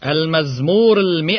المزمور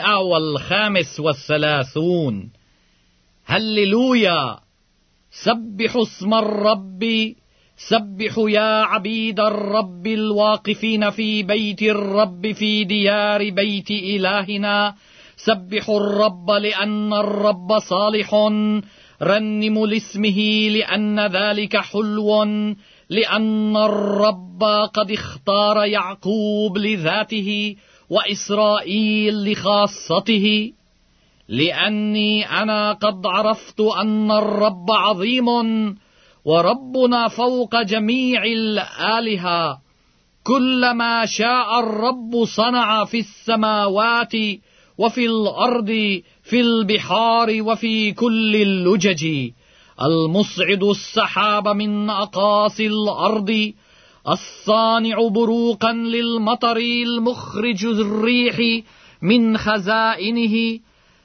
135. هللويا. سبحوا اسم الرب، سبحوا يا عبيد الرب الواقفين في بيت الرب في ديار بيت إلهنا. سبحوا الرب لأن الرب صالح، رنموا لاسمه لأن ذلك حلو، لأن الرب قد اختار يعقوب لذاته وإسرائيل لخاصته. لأني أنا قد عرفت أن الرب عظيم، وربنا فوق جميع الآلهة. كل ما شاء الرب صنع في السماوات وفي الأرض، في البحار وفي كل اللجج. المصعد السحاب من أقاصي الأرض، الصانع بروقا للمطر، المخرج الريح من خزائنه.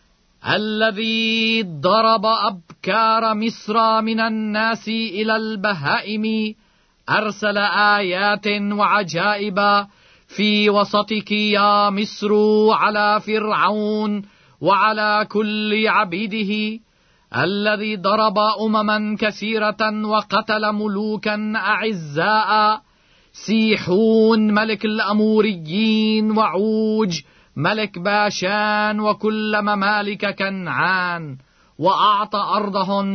الذي ضرب أبكار مصر من الناس إلى البهائم، أرسل آيات وعجائب في وسطك يا مصر، على فرعون وعلى كل عبيده. الذي ضرب أمما كثيرة وقتل ملوكا أعزاء، سيحون ملك الأموريين، وعوج ملك باشان، وكل ممالك كنعان، وأعطى أرضهم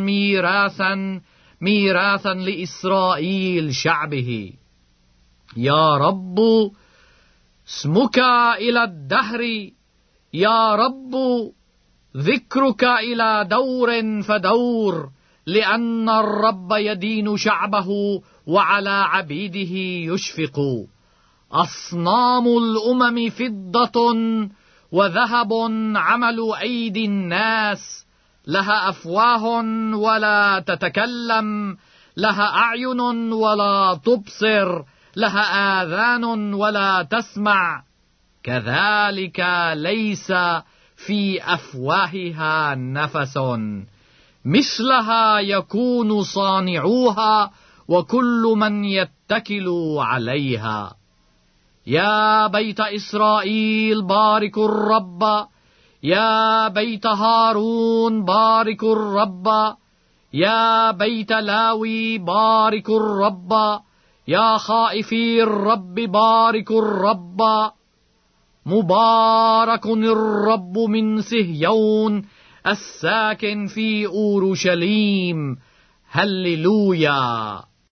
ميراثا لإسرائيل شعبه. يا رب اسمك إلى الدهر، يا رب ذكرك إلى دور فدور، لأن الرب يدين شعبه وعلى عبيده يشفق. أصنام الأمم فضة وذهب عمل أيدي الناس، لها أفواه ولا تتكلم، لها أعين ولا تبصر، لها آذان ولا تسمع، كذلك ليس في أفواهها نفس. مثلها يكون صانعوها وكل من يتكل عليها. يا بيت إسرائيل باركوا الرب، يا بيت هارون باركوا الرب، يا بيت لاوي باركوا الرب، يا خائفي الرب باركوا الرب. مبارك الرب من صهيون، الساكن في أورشليم. هللويا.